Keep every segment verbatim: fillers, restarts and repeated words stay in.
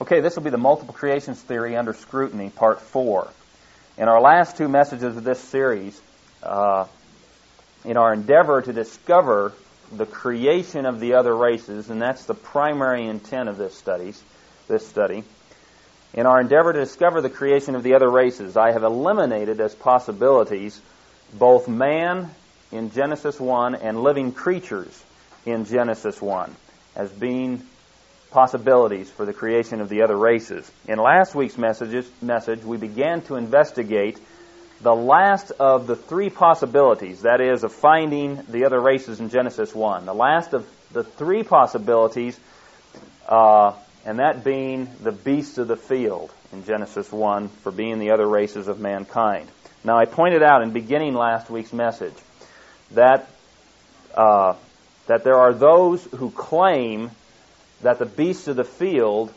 Okay, this will be the multiple creations theory under scrutiny, part four. In our last two messages of this series, uh, in our endeavor to discover the creation of the other races, and that's the primary intent of this studies, this study, in our endeavor to discover the creation of the other races, I have eliminated as possibilities both man in Genesis one and living creatures in Genesis one as being possibilities for the creation of the other races. In last week's messages, message, we began to investigate the last of the three possibilities, that is, of finding the other races in Genesis one. The last of the three possibilities, uh, and that being the beasts of the field in Genesis one for being the other races of mankind. Now, I pointed out in beginning last week's message that uh, that there are those who claim that the beasts of the field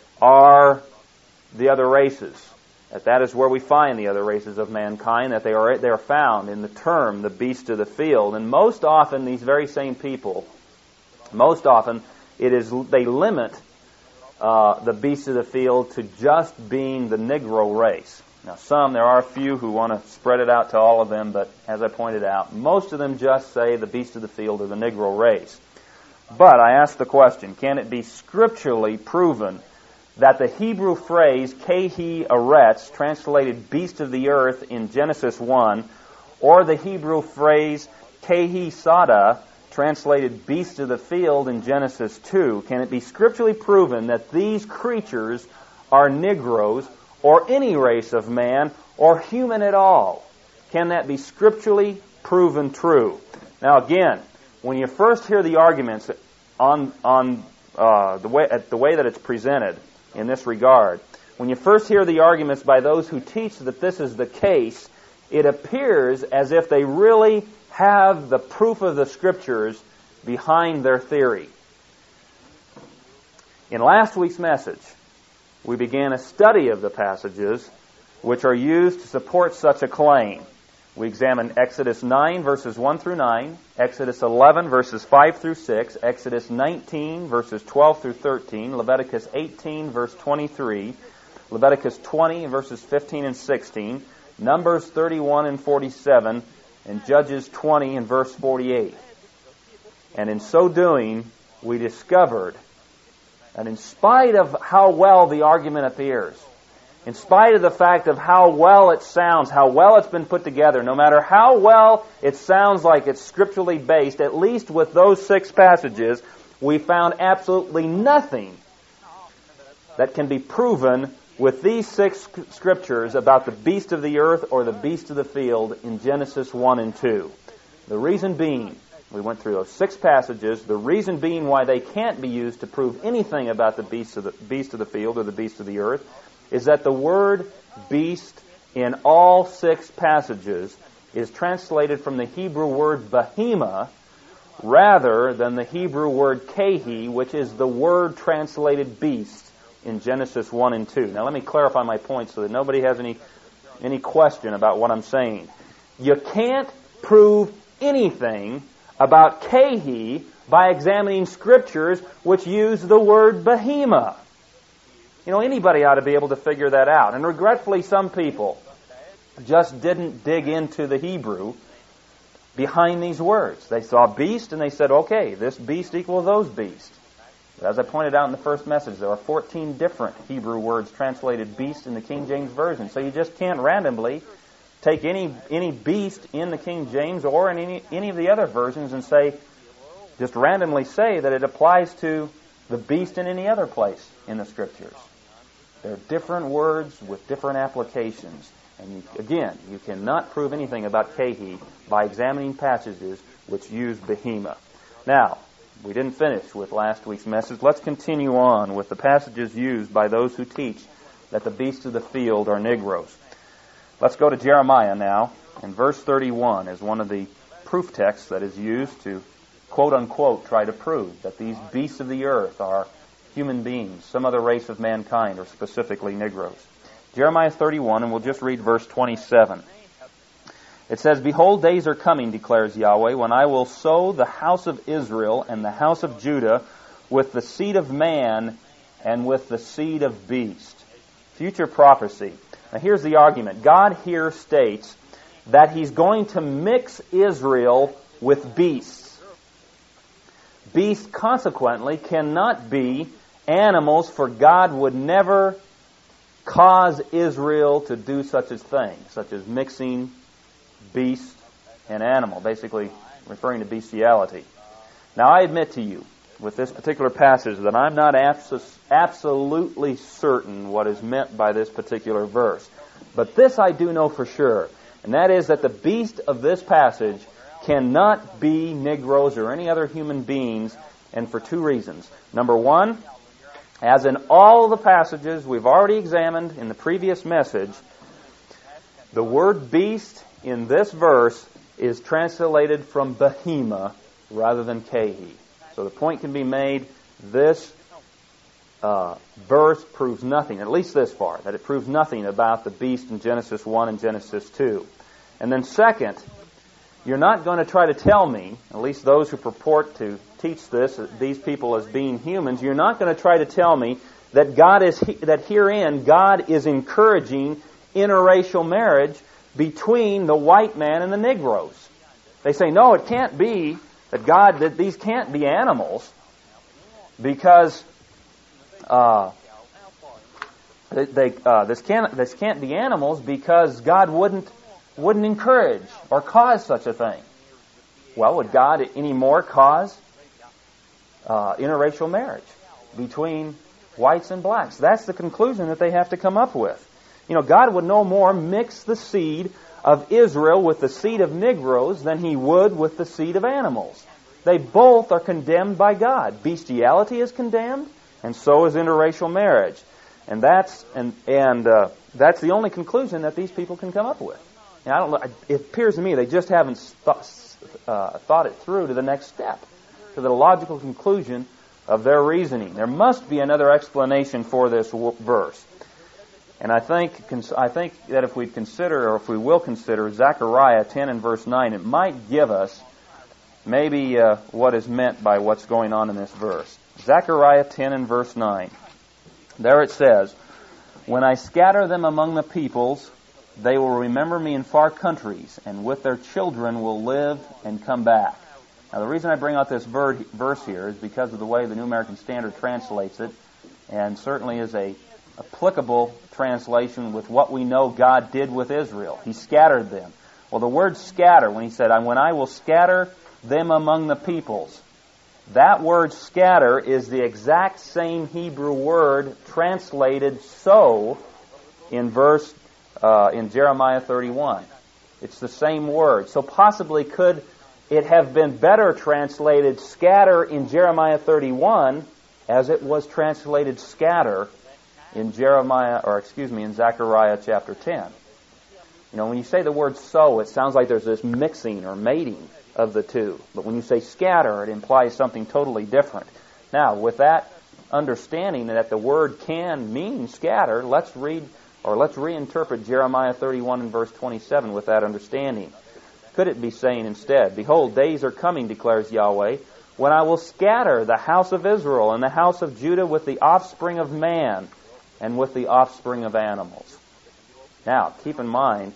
are the other races. That that is where we find the other races of mankind, that they are they are found in the term, the beast of the field. And most often, these very same people, most often, it is they limit uh, the beast of the field to just being the Negro race. Now, some, there are a few who want to spread it out to all of them, but as I pointed out, most of them just say the beast of the field are the Negro race. But I ask the question, can it be scripturally proven that the Hebrew phrase Kehi Aretz, translated beast of the earth in Genesis one, or the Hebrew phrase Kehi Sada, translated beast of the field in Genesis two, can it be scripturally proven that these creatures are Negroes, or any race of man, or human at all? Can that be scripturally proven true? Now again, when you first hear the arguments on on uh, the way at the way that it's presented in this regard, when you first hear the arguments by those who teach that this is the case, it appears as if they really have the proof of the Scriptures behind their theory. In last week's message, we began a study of the passages which are used to support such a claim. We examined Exodus nine, verses one through nine, Exodus eleven, verses five through six, Exodus nineteen, verses twelve through thirteen, Leviticus eighteen, verse twenty-three, Leviticus twenty, verses fifteen and sixteen, Numbers thirty-one and forty-seven, and Judges twenty and verse forty-eight. And in so doing, we discovered that in spite of how well the argument appears, in spite of the fact of how well it sounds, how well it's been put together, no matter how well it sounds like it's scripturally based, at least with those six passages, we found absolutely nothing that can be proven with these six scriptures about the beast of the earth or the beast of the field in Genesis one and two. The reason being, we went through those six passages, the reason being why they can't be used to prove anything about the beast of the, beast of the field or the beast of the earth is that the word beast in all six passages is translated from the Hebrew word behema rather than the Hebrew word kehi, which is the word translated beast in Genesis one and two. Now let me clarify my point so that nobody has any any question about what I'm saying. You can't prove anything about kehi by examining scriptures which use the word behema. You know, anybody ought to be able to figure that out. And regretfully, some people just didn't dig into the Hebrew behind these words. They saw beast and they said, okay, this beast equals those beasts. But as I pointed out in the first message, there are fourteen different Hebrew words translated beast in the King James Version. So you just can't randomly take any any beast in the King James or in any, any of the other versions and say, just randomly say that it applies to the beast in any other place in the Scriptures. They're different words with different applications. And you, again, you cannot prove anything about kehi by examining passages which use behema. Now, we didn't finish with last week's message. Let's continue on with the passages used by those who teach that the beasts of the field are Negroes. Let's go to Jeremiah now, and verse thirty-one is one of the proof texts that is used to quote-unquote try to prove that these beasts of the earth are human beings, some other race of mankind, or specifically Negroes. Jeremiah thirty-one, and we'll just read verse twenty-seven. It says, "Behold, days are coming, declares Yahweh, when I will sow the house of Israel and the house of Judah with the seed of man and with the seed of beast. Future prophecy. Now here's the argument. God here states that He's going to mix Israel with beasts. Beasts, consequently, cannot be animals, for God would never cause Israel to do such a thing, such as mixing beast and animal, basically referring to bestiality. Now, I admit to you, with this particular passage, that I'm not abs- absolutely certain what is meant by this particular verse. But this I do know for sure, and that is that the beast of this passage cannot be Negroes or any other human beings, and for two reasons. Number one, as in all the passages we've already examined in the previous message, the word beast in this verse is translated from behema rather than kehi. So the point can be made, this uh, verse proves nothing, at least this far, that it proves nothing about the beast in Genesis one and Genesis two. And then second, you're not going to try to tell me, at least those who purport to teach this, these people as being humans, you're not going to try to tell me that God is that herein God is encouraging interracial marriage between the white man and the Negroes. They say, no, it can't be that God, that these can't be animals, because uh, they uh, this can't this can't be animals because God wouldn't wouldn't encourage or cause such a thing. Well, would God any more cause uh, interracial marriage between whites and blacks? That's the conclusion that they have to come up with. You know, God would no more mix the seed of Israel with the seed of Negroes than He would with the seed of animals. They both are condemned by God. Bestiality is condemned, and so is interracial marriage. And that's and and uh, that's the only conclusion that these people can come up with. And I don't know. It appears to me they just haven't th- uh, thought it through to the next step, to the logical conclusion of their reasoning. There must be another explanation for this w- verse. And I think I think that if we consider, or if we will consider, Zechariah ten and verse nine, it might give us maybe uh, what is meant by what's going on in this verse. Zechariah ten and verse nine. There it says, "When I scatter them among the peoples, they will remember me in far countries, and with their children will live and come back." Now, the reason I bring out this verse here is because of the way the New American Standard translates it, and certainly is a applicable translation with what we know God did with Israel. He scattered them. Well, the word scatter, when He said, "When I will scatter them among the peoples," that word scatter is the exact same Hebrew word translated sow in verse uh, in Jeremiah thirty-one. It's the same word. So possibly could it have been better translated scatter in Jeremiah thirty-one as it was translated scatter in Jeremiah, or excuse me, in Zechariah chapter ten. You know, when you say the word sow, it sounds like there's this mixing or mating of the two. But when you say scatter, it implies something totally different. Now, with that understanding that the word can mean scatter, let's read, or let's reinterpret Jeremiah thirty-one and verse twenty-seven with that understanding. Could it be saying instead, "Behold, days are coming, declares Yahweh, when I will scatter the house of Israel and the house of Judah with the offspring of man and with the offspring of animals." Now, keep in mind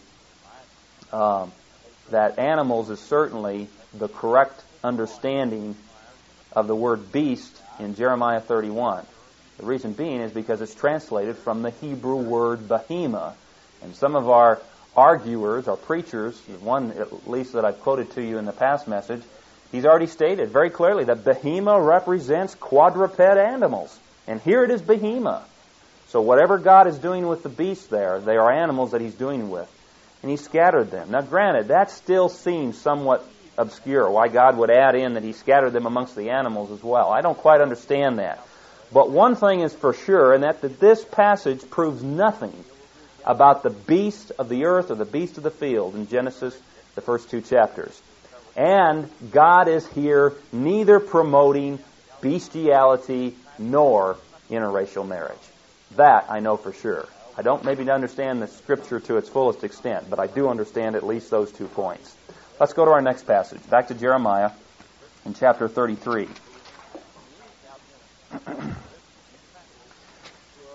um, that animals is certainly the correct understanding of the word beast in Jeremiah thirty-one. The reason being is because it's translated from the Hebrew word behema. And some of our arguers, or preachers, one at least that I've quoted to you in the past message, he's already stated very clearly that behema represents quadruped animals. And here it is behema. So whatever God is doing with the beasts there, they are animals that He's doing with. And He scattered them. Now granted, that still seems somewhat obscure, why God would add in that He scattered them amongst the animals as well. I don't quite understand that. But one thing is for sure, and that, that this passage proves nothing about the beast of the earth or the beast of the field in Genesis, the first two chapters. And God is here neither promoting bestiality nor interracial marriage. That I know for sure. I don't maybe understand the Scripture to its fullest extent, but I do understand at least those two points. Let's go to our next passage, back to Jeremiah in chapter thirty-three.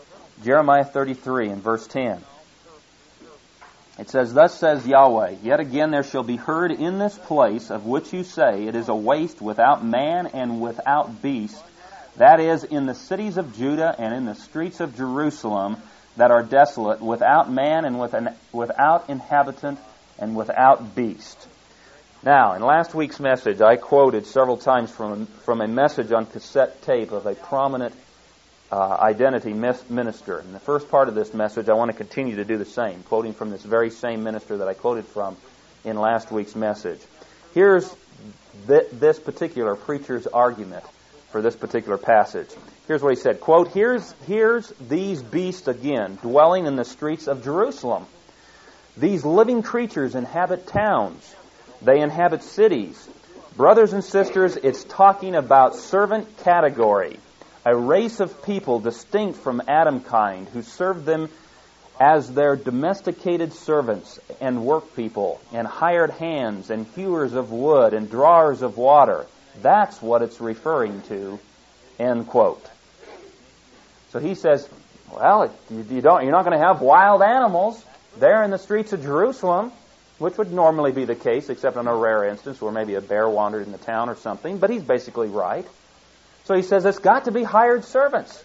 Jeremiah thirty-three and verse ten. It says, Thus says Yahweh, Yet again there shall be heard in this place of which you say, It is a waste without man and without beast, that is, in the cities of Judah and in the streets of Jerusalem that are desolate, without man and with an, without inhabitant and without beast. Now, in last week's message, I quoted several times from, from a message on cassette tape of a prominent uh, identity minister. In the first part of this message, I want to continue to do the same, quoting from this very same minister that I quoted from in last week's message. Here's th- this particular preacher's argument for this particular passage. Here's what he said, quote, Here's, here's these beasts again, dwelling in the streets of Jerusalem. These living creatures inhabit towns. They inhabit cities. Brothers and sisters, it's talking about servant category, a race of people distinct from Adam kind who served them as their domesticated servants and work people and hired hands and hewers of wood and drawers of water. That's what it's referring to, end quote. So he says, well, you, you don't, you're not going to have wild animals there in the streets of Jerusalem, which would normally be the case, except on a rare instance where maybe a bear wandered in the town or something. But he's basically right. So he says it's got to be hired servants.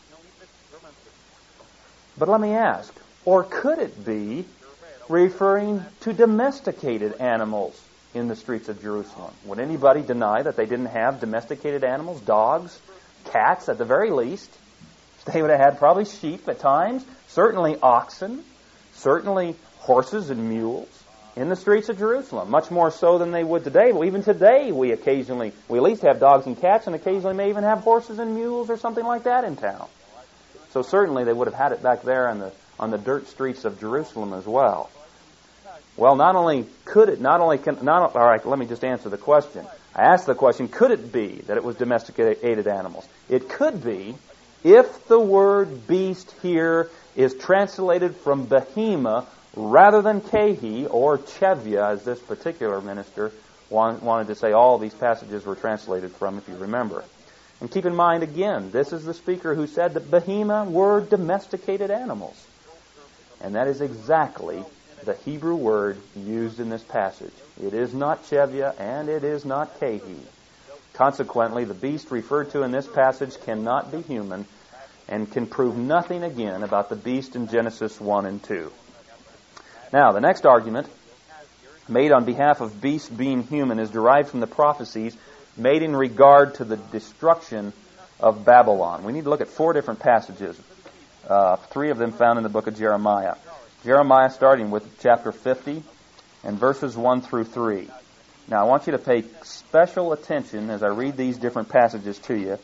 But let me ask, or could it be referring to domesticated animals in the streets of Jerusalem? Would anybody deny that they didn't have domesticated animals, dogs, cats at the very least? They would have had probably sheep at times, certainly oxen, certainly horses and mules in the streets of Jerusalem, much more so than they would today. Well, even today we occasionally, we at least have dogs and cats, and occasionally may even have horses and mules or something like that in town. So certainly they would have had it back there on the on the dirt streets of Jerusalem as well. Well, not only could it, not only can, not, all right, let me just answer the question. I asked the question, could it be that it was domesticated animals? It could be if the word beast here is translated from behema rather than kehi or chevia, as this particular minister want, wanted to say all these passages were translated from, if you remember. And keep in mind, again, this is the speaker who said that behema were domesticated animals. And that is exactly the Hebrew word used in this passage. It is not chevia and it is not kehi. Consequently, the beast referred to in this passage cannot be human and can prove nothing again about the beast in Genesis one and two. Now, the next argument made on behalf of beasts being human is derived from the prophecies made in regard to the destruction of Babylon. We need to look at four different passages, uh, three of them found in the book of Jeremiah. Jeremiah starting with chapter fifty and verses one through three. Now, I want you to pay special attention as I read these different passages to you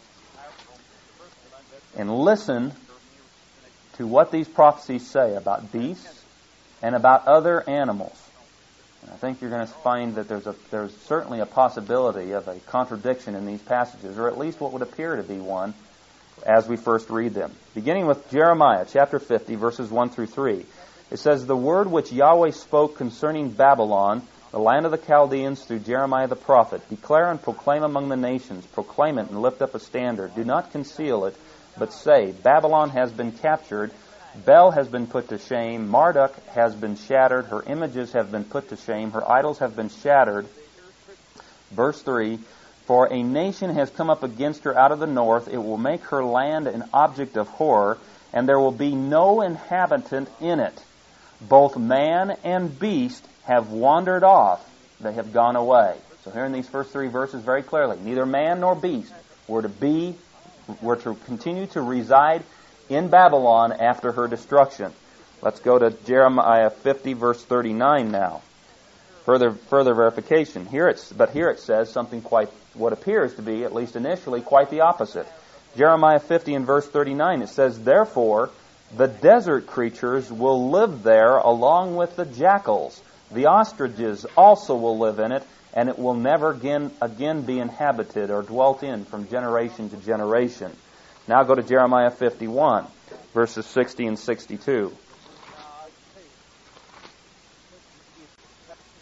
and listen to what these prophecies say about beasts and about other animals. And I think you're going to find that there's a there's certainly a possibility of a contradiction in these passages, or at least what would appear to be one as we first read them. Beginning with Jeremiah chapter fifty, verses one through three. It says, The word which Yahweh spoke concerning Babylon, the land of the Chaldeans, through Jeremiah the prophet, declare and proclaim among the nations, proclaim it and lift up a standard. Do not conceal it, but say, Babylon has been captured, Bel has been put to shame, Marduk has been shattered, her images have been put to shame, her idols have been shattered. Verse three, For a nation has come up against her out of the north, it will make her land an object of horror, and there will be no inhabitant in it. Both man and beast have wandered off, they have gone away. So here in these first three verses very clearly, neither man nor beast were to be, were to continue to reside in Babylon after her destruction. Let's go to Jeremiah fifty, verse thirty-nine now. Further further verification. Here it's but here it says something quite what appears to be, at least initially, quite the opposite. Jeremiah fifty and verse thirty-nine, it says, Therefore the desert creatures will live there along with the jackals. The ostriches also will live in it, and it will never again, again be inhabited or dwelt in from generation to generation. Now go to Jeremiah fifty-one, verses sixty and sixty-two.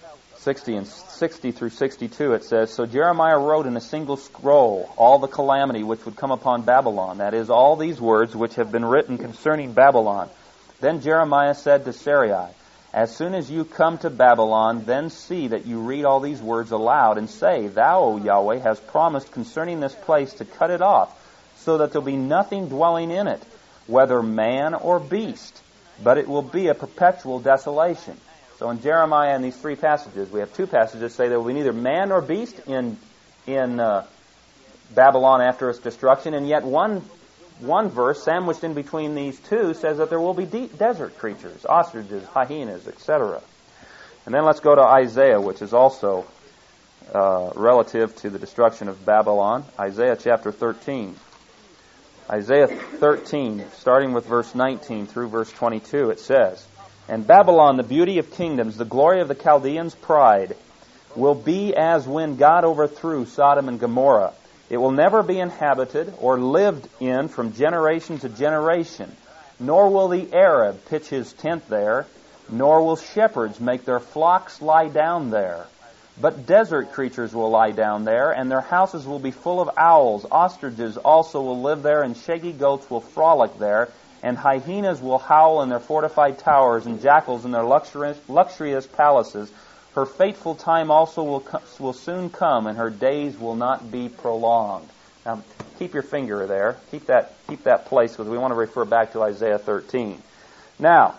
sixty and sixty through sixty-two, it says, "So Jeremiah wrote in a single scroll all the calamity which would come upon Babylon, that is, all these words which have been written concerning Babylon. Then Jeremiah said to Sarai, As soon as you come to Babylon, then see that you read all these words aloud, and say, Thou, O Yahweh, hast promised concerning this place to cut it off, so that there will be nothing dwelling in it, whether man or beast, but it will be a perpetual desolation." So in Jeremiah, in these three passages, we have two passages that say there will be neither man nor beast in in uh, Babylon after its destruction, and yet one one verse sandwiched in between these two says that there will be de- desert creatures, ostriches, hyenas, et cetera. And then let's go to Isaiah, which is also uh, relative to the destruction of Babylon. Isaiah chapter thirteen. Isaiah thirteen, starting with verse nineteen through verse twenty-two, it says, "And Babylon, the beauty of kingdoms, the glory of the Chaldeans' pride, will be as when God overthrew Sodom and Gomorrah. It will never be inhabited or lived in from generation to generation, nor will the Arab pitch his tent there, nor will shepherds make their flocks lie down there. But desert creatures will lie down there, and their houses will be full of owls. Ostriches also will live there, and shaggy goats will frolic there, and hyenas will howl in their fortified towers, and jackals in their luxurious, luxurious palaces. Her fateful time also will co- will soon come, and her days will not be prolonged." Now, keep your finger there. Keep that keep that place, because we want to refer back to Isaiah thirteen. Now,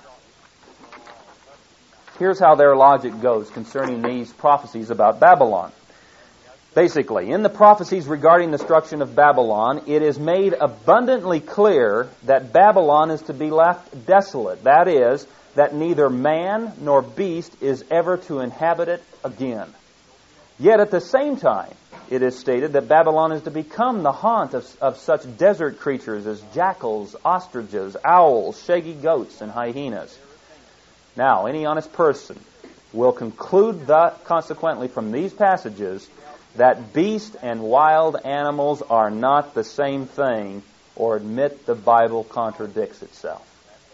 here's how their logic goes concerning these prophecies about Babylon. Basically, in the prophecies regarding the destruction of Babylon, it is made abundantly clear that Babylon is to be left desolate. That is, that neither man nor beast is ever to inhabit it again. Yet at the same time, it is stated that Babylon is to become the haunt of, of such desert creatures as jackals, ostriches, owls, shaggy goats, and hyenas. Now, any honest person will conclude that, consequently, from these passages, that beast and wild animals are not the same thing, or admit the Bible contradicts itself.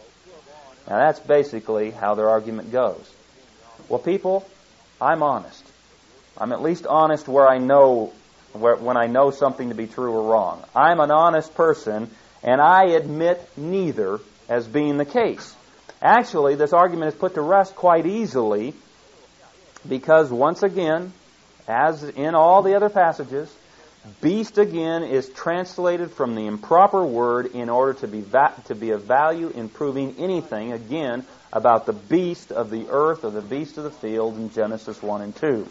Now, that's basically how their argument goes. Well, people, I'm honest. I'm at least honest where I know, where, when I know something to be true or wrong. I'm an honest person, and I admit neither as being the case. Actually, this argument is put to rest quite easily, because once again, as in all the other passages, beast again is translated from the improper word in order to be va- to be of value in proving anything, again, about the beast of the earth or the beast of the field in Genesis one and two.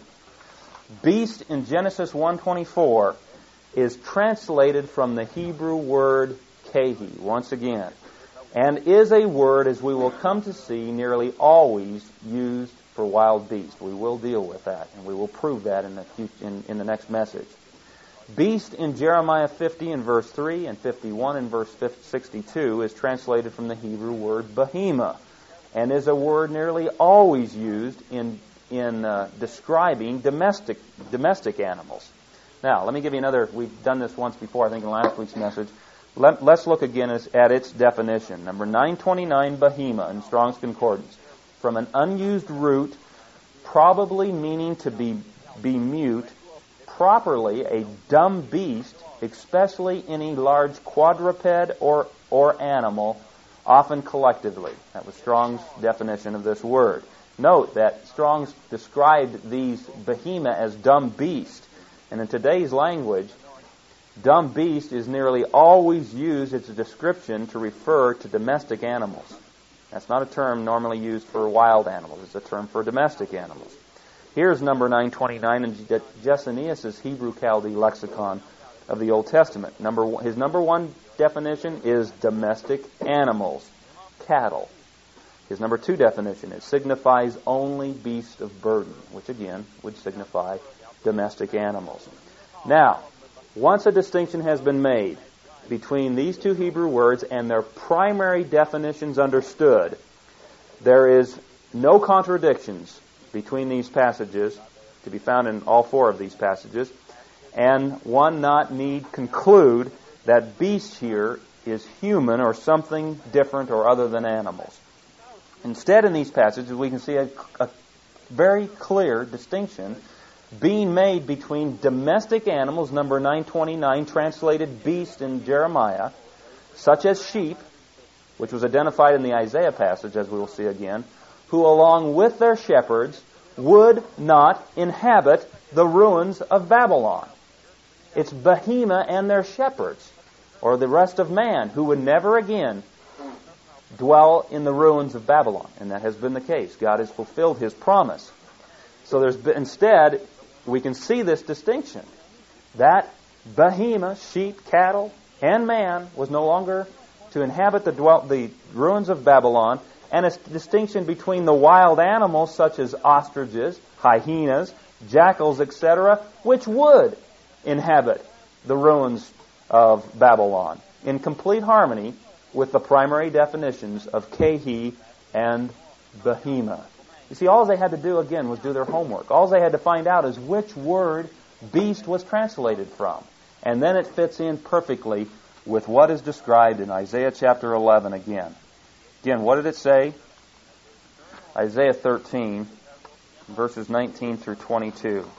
Beast in Genesis one twenty-four is translated from the Hebrew word kehi, once again, and is a word, as we will come to see, nearly always used for wild beast. We will deal with that, and we will prove that in the in, in the next message. Beast in Jeremiah fifty and verse three and fifty-one and verse sixty-two is translated from the Hebrew word behemoth, and is a word nearly always used in in uh, describing domestic domestic animals. Now, let me give you another. We've done this once before, I think, in last week's message. Let, let's look again as, at its definition. Number nine twenty-nine, behemoth in Strong's Concordance, from an unused root, probably meaning to be be mute. Properly, a dumb beast, especially any large quadruped or or animal, often collectively. That was Strong's definition of this word. Note that Strong's described these behemoth as dumb beast, and in today's language, dumb beast is nearly always used as a description to refer to domestic animals. That's not a term normally used for wild animals. It's a term for domestic animals. Here's number nine twenty-nine in Jessenius' Hebrew Chaldee lexicon of the Old Testament. Number his number one definition is domestic animals, cattle. His number two definition is signifies only beast of burden, which again would signify domestic animals. Now, once a distinction has been made between these two Hebrew words and their primary definitions understood, there is no contradictions between these passages, to be found in all four of these passages, and one not need conclude that beast here is human or something different or other than animals. Instead, in these passages, we can see a, a very clear distinction being made between domestic animals, number nine twenty-nine, translated beast in Jeremiah, such as sheep, which was identified in the Isaiah passage, as we will see again, who along with their shepherds would not inhabit the ruins of Babylon. It's Behemoth and their shepherds, or the rest of man, who would never again dwell in the ruins of Babylon. And that has been the case. God has fulfilled His promise. So there's been, instead, we can see this distinction. That Behemoth, sheep, cattle, and man was no longer to inhabit the, dwell, the ruins of Babylon, and a distinction between the wild animals such as ostriches, hyenas, jackals, et cetera, which would inhabit the ruins of Babylon, in complete harmony with the primary definitions of Kehi and Behemoth. You see, all they had to do, again, was do their homework. All they had to find out is which word beast was translated from. And then it fits in perfectly with what is described in Isaiah chapter eleven again. Again, what did it say? Isaiah thirteen, verses nineteen through twenty-two.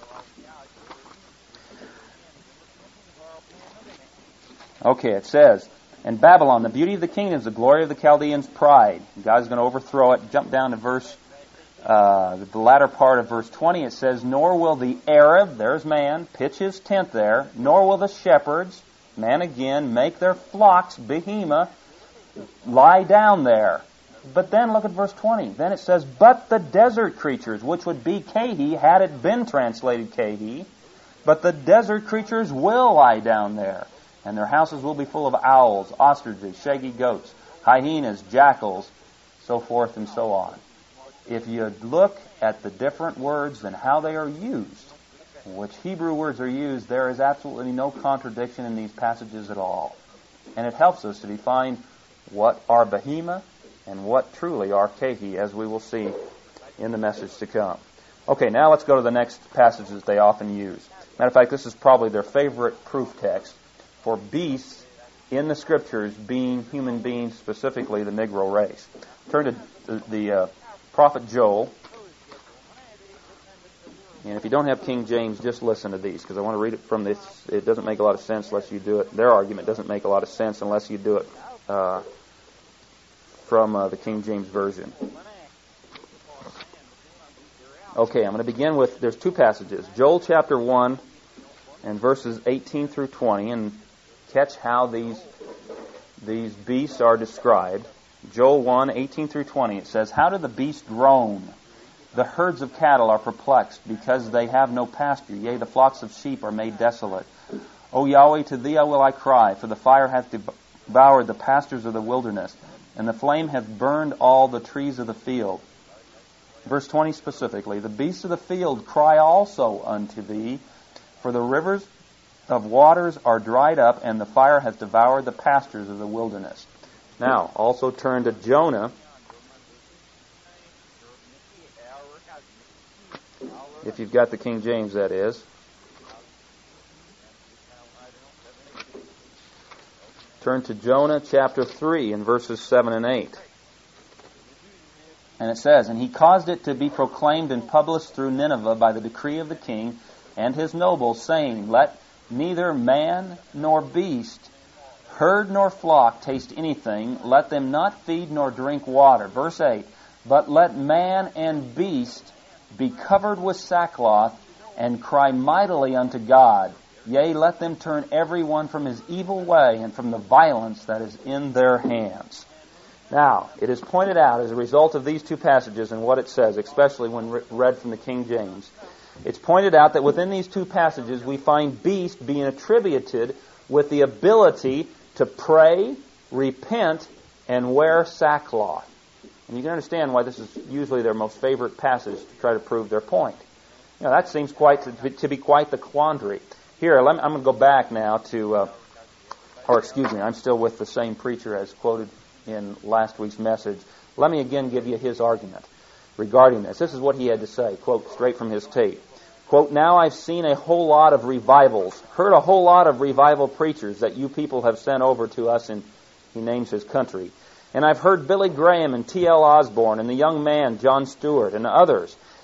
Okay, it says, "And Babylon, the beauty of the kingdoms, the glory of the Chaldeans' pride." God's going to overthrow it. Jump down to verse, uh, the latter part of verse twenty. It says, "Nor will the Arab," there's man, "pitch his tent there, nor will the shepherds," man again, "make their flocks," Behemoth, "lie down there." But then look at verse twenty. Then it says, "But the desert creatures," which would be Kehi, had it been translated Kehi, "but the desert creatures will lie down there. And their houses will be full of owls, ostriches, shaggy goats, hyenas, jackals," so forth and so on. If you look at the different words and how they are used, which Hebrew words are used, there is absolutely no contradiction in these passages at all. And it helps us to define what are Behemoth and what truly are Kehi, as we will see in the message to come. Okay, now let's go to the next passages they often use. Matter of fact, this is probably their favorite proof text for beasts in the Scriptures being human beings, specifically the Negro race. Turn to the, the uh, prophet Joel. And if you don't have King James, just listen to these, because I want to read it from this. It doesn't make a lot of sense unless you do it. Their argument doesn't make a lot of sense unless you do it uh, from uh, the King James Version. Okay, I'm going to begin with, there's two passages. Joel chapter one and verses eighteen through twenty, and catch how these these beasts are described. Joel one, eighteen through twenty, it says, "How do the beasts groan? The herds of cattle are perplexed, because they have no pasture. Yea, the flocks of sheep are made desolate. O Yahweh, to Thee will I cry, for the fire hath devoured the pastures of the wilderness, and the flame hath burned all the trees of the field." Verse twenty specifically, "The beasts of the field cry also unto Thee, for the rivers of waters are dried up, and the fire hath devoured the pastures of the wilderness." Now, also turn to Jonah, if you've got the King James, that is. Turn to Jonah chapter three and verses seven and eight. And it says, "And he caused it to be proclaimed and published through Nineveh by the decree of the king and his nobles, saying, Let neither man nor beast, herd nor flock taste anything, let them not feed nor drink water." Verse eight, "But let man and beast be covered with sackcloth, and cry mightily unto God. Yea, let them turn every one from his evil way, and from the violence that is in their hands." Now, it is pointed out as a result of these two passages and what it says, especially when re- read from the King James, it's pointed out that within these two passages we find beast being attributed with the ability to pray, repent, and wear sackcloth. And you can understand why this is usually their most favorite passage to try to prove their point. You know, that seems quite to, to be quite the quandary. Here, let me, I'm going to go back now to, uh, or excuse me, I'm still with the same preacher as quoted in last week's message. Let me again give you his argument regarding this. This is what he had to say, quote straight from his tape. Quote, "Now I've seen a whole lot of revivals, heard a whole lot of revival preachers that you people have sent over to us," and he names his country. "And I've heard Billy Graham and T L Osborne and the young man John Stewart and others.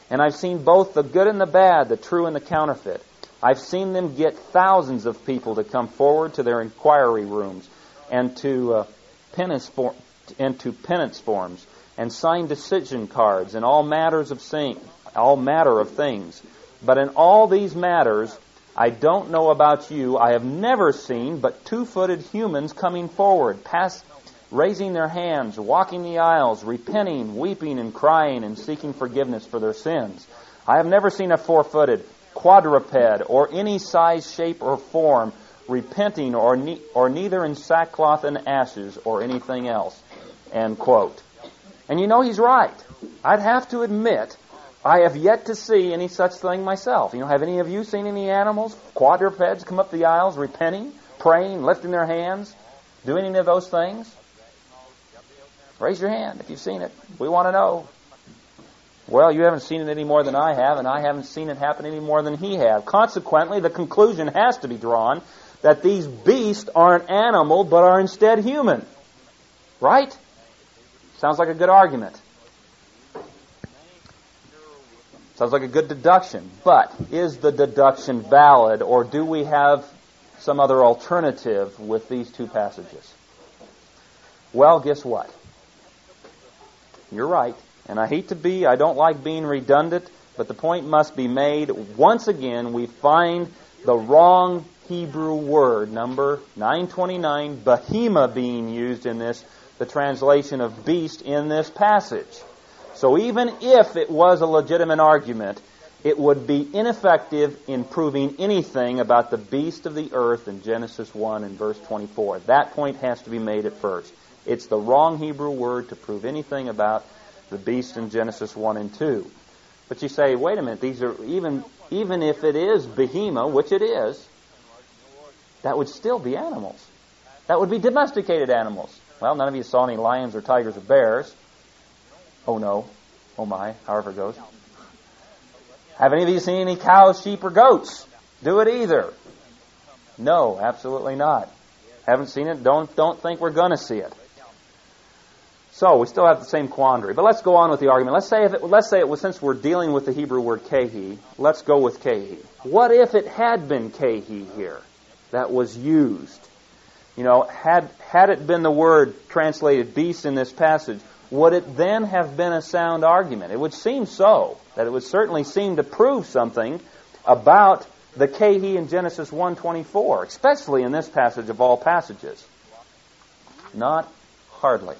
And I've seen both the good and the bad, the true and the counterfeit. I've seen them get thousands of people to come forward to their inquiry rooms and to uh, penance for, and to penance forms and sign decision cards and all matters of sing, all matter of things. But in all these matters, I don't know about you, I have never seen but two-footed humans coming forward, past, raising their hands, walking the aisles, repenting, weeping, and crying, and seeking forgiveness for their sins. I have never seen a four-footed, quadruped, or any size, shape, or form, repenting, or ne- or neither in sackcloth and ashes, or anything else. End quote. And you know he's right. I'd have to admit, I have yet to see any such thing myself. You know, have any of you seen any animals, quadrupeds, come up the aisles, repenting, praying, lifting their hands, doing any of those things? Raise your hand if you've seen it. We want to know. Well, you haven't seen it any more than I have, and I haven't seen it happen any more than he have. Consequently, the conclusion has to be drawn that these beasts aren't animal, but are instead human. Right? Sounds like a good argument. Sounds like a good deduction. But is the deduction valid, or do we have some other alternative with these two passages? Well, guess what? You're right. And I hate to be, I don't like being redundant, but the point must be made. Once again, we find the wrong Hebrew word, number nine twenty-nine, behema, being used in this, the translation of beast in this passage. So even if it was a legitimate argument, it would be ineffective in proving anything about the beast of the earth in Genesis one and verse twenty-four. That point has to be made at first. It's the wrong Hebrew word to prove anything about the beast in Genesis one and two. But you say, wait a minute, these are even even if it is behema, which it is, that would still be animals. That would be domesticated animals. Well, none of you saw any lions or tigers or bears. Oh no. Oh my, however it goes. Have any of you seen any cows, sheep, or goats? Do it either. No, absolutely not. Haven't seen it, don't don't think we're going to see it. So we still have the same quandary. But let's go on with the argument. Let's say if it, let's say it was, since we're dealing with the Hebrew word kehi, let's go with kehi. What if it had been kehi here that was used? You know, had had it been the word translated beast in this passage, would it then have been a sound argument? It would seem so. That it would certainly seem to prove something about the kehi in Genesis one twenty-four, especially in this passage of all passages. Not hardly.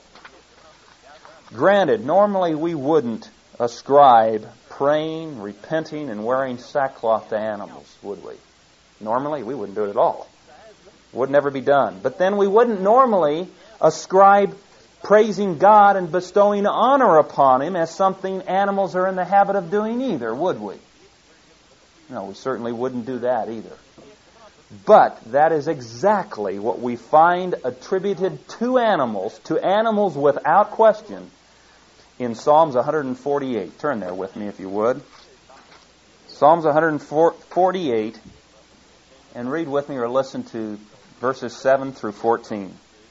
Granted, normally we wouldn't ascribe praying, repenting, and wearing sackcloth to animals, would we? Normally, we wouldn't do it at all. It would never be done. But then we wouldn't normally ascribe praising God and bestowing honor upon Him as something animals are in the habit of doing either, would we? No, we certainly wouldn't do that either. But that is exactly what we find attributed to animals, to animals without question, in Psalms one forty-eight. Turn there with me if you would. Psalms one forty-eight, and read with me or listen to verses seven through fourteen.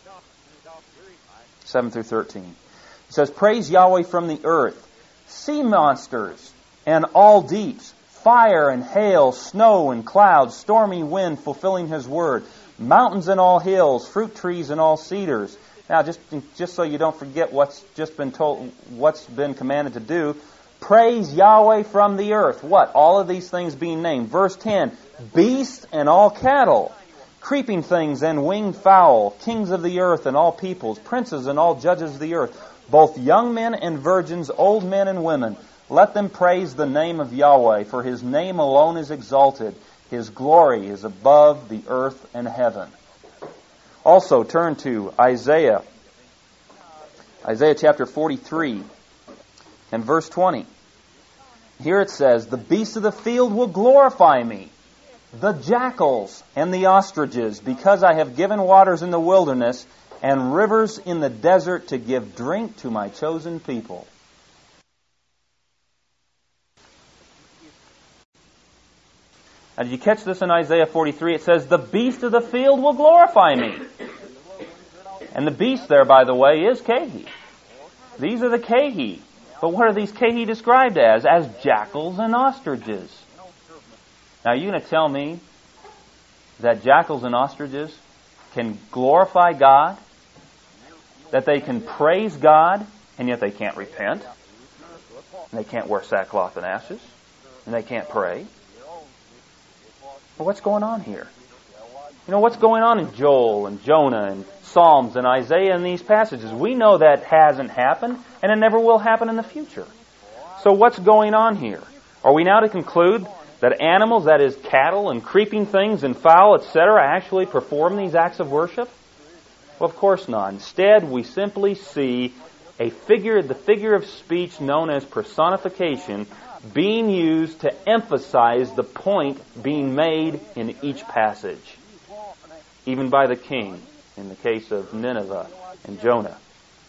seven through thirteen. It says, "Praise Yahweh from the earth, sea monsters and all deeps, fire and hail, snow and clouds, stormy wind fulfilling His word, mountains and all hills, fruit trees and all cedars." Now, just just so you don't forget what's just been told, what's been commanded to do, praise Yahweh from the earth. What? All of these things being named. Verse ten, beasts and all cattle, creeping things and winged fowl, kings of the earth and all peoples, princes and all judges of the earth, both young men and virgins, old men and women. Let them praise the name of Yahweh, for His name alone is exalted. His glory is above the earth and heaven. Also, turn to Isaiah. Isaiah chapter forty-three and verse twenty. Here it says, "The beasts of the field will glorify me, the jackals and the ostriches, because I have given waters in the wilderness and rivers in the desert to give drink to my chosen people." Now, did you catch this in Isaiah forty-three? It says, "The beast of the field will glorify me." And the beast there, by the way, is kehi. These are the kehi. But what are these kehi described as? As jackals and ostriches. Now, are you going to tell me that jackals and ostriches can glorify God? That they can praise God, and yet they can't repent? And they can't wear sackcloth and ashes? And they can't pray? Well, what's going on here? You know, what's going on in Joel and Jonah and Psalms and Isaiah and these passages? We know that hasn't happened, and it never will happen in the future. So what's going on here? Are we now to conclude that animals, that is cattle and creeping things and fowl, et cetera, actually perform these acts of worship? Well, of course not. Instead, we simply see a figure, the figure of speech known as personification, being used to emphasize the point being made in each passage, even by the king, in the case of Nineveh and Jonah.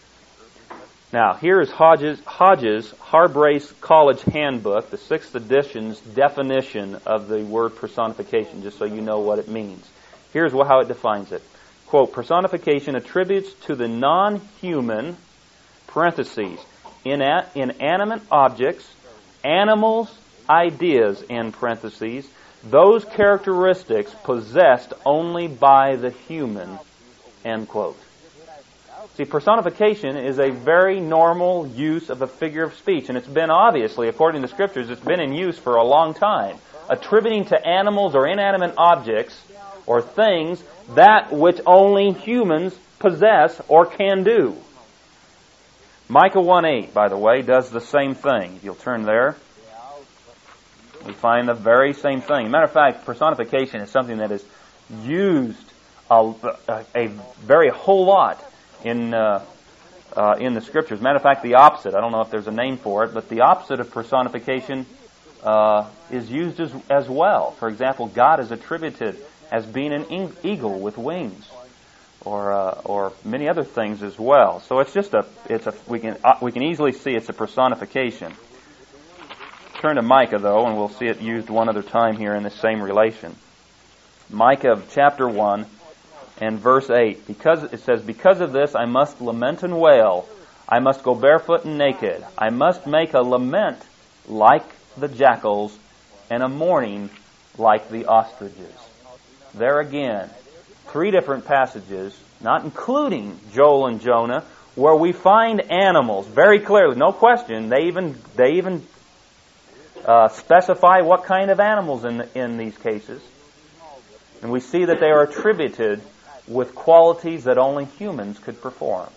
Now, here is Hodges, Hodges' Harbrace College Handbook, the sixth edition's definition of the word personification, just so you know what it means. Here's how it defines it. Quote, personification attributes to the non-human, parentheses, ina- inanimate objects, animals, ideas, in parentheses, those characteristics possessed only by the human, end quote. See, personification is a very normal use of a figure of speech, and it's been obviously, according to Scriptures, it's been in use for a long time, attributing to animals or inanimate objects or things that which only humans possess or can do. Micah one eight, by the way, does the same thing. If you'll turn there, we find the very same thing. Matter of fact, personification is something that is used a, a, a very whole lot in uh, uh, in the Scriptures. Matter of fact, the opposite. I don't know if there's a name for it, but the opposite of personification uh, is used as as well. For example, God is attributed as being an eagle with wings, or uh, or many other things as well. So it's just a it's a we can uh, we can easily see it's a personification. Turn to Micah though, and we'll see it used one other time here in the same relation. Micah chapter one and verse eight. Because it says, "Because of this I must lament and wail. I must go barefoot and naked. I must make a lament like the jackals, and a mourning like the ostriches." There again, three different passages, not including Joel and Jonah, where we find animals very clearly, no question. They even they even uh, specify what kind of animals in in these cases, and we see that they are attributed with qualities that only humans could perform.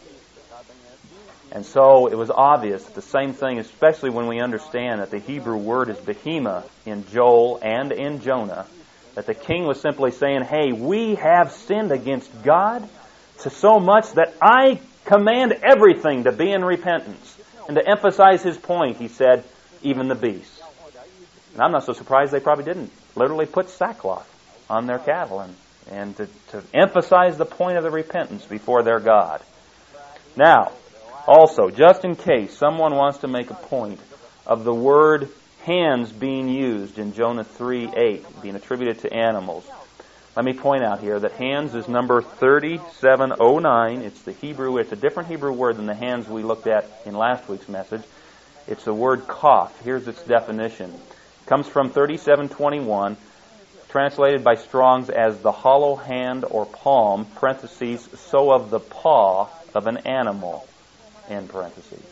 And so it was obvious that the same thing, especially when we understand that the Hebrew word is behemoth in Joel and in Jonah, that the king was simply saying, hey, we have sinned against God to so much that I command everything to be in repentance. And to emphasize his point, he said, even the beasts. And I'm not so surprised they probably didn't literally put sackcloth on their cattle and, and to, to emphasize the point of the repentance before their God. Now, also, just in case someone wants to make a point of the word hands being used in Jonah three eight, being attributed to animals, let me point out here that hands is number thirty-seven oh nine. It's the Hebrew, it's a different Hebrew word than the hands we looked at in last week's message. It's the word kaf. Here's its definition. It comes from thirty-seven twenty-one, translated by Strong's as the hollow hand or palm, parentheses, so of the paw of an animal, end parentheses.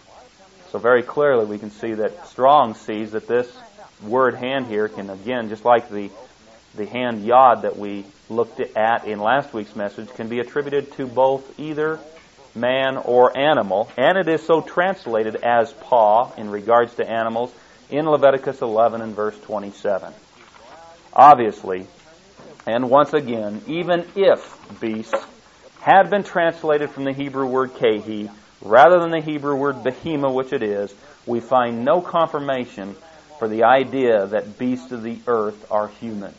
So very clearly we can see that Strong sees that this word hand here can, again, just like the the hand yod that we looked at in last week's message, can be attributed to both either man or animal, and it is so translated as paw in regards to animals in Leviticus eleven and verse twenty-seven. Obviously, and once again, even if beasts had been translated from the Hebrew word kehi, rather than the Hebrew word behema, which it is, we find no confirmation for the idea that beasts of the earth are human.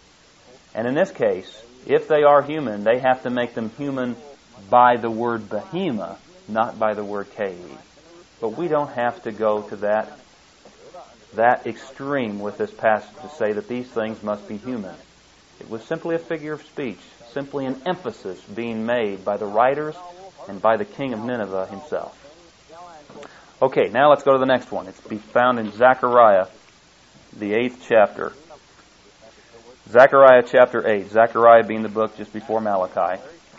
And in this case, if they are human, they have to make them human by the word behema, not by the word kehi. But we don't have to go to that, that extreme with this passage to say that these things must be human. It was simply a figure of speech, simply an emphasis being made by the writers and by the king of Nineveh himself. Okay, now let's go to the next one. It's be found in Zechariah, the eighth chapter. Zechariah chapter eight. Zechariah being the book just before Malachi.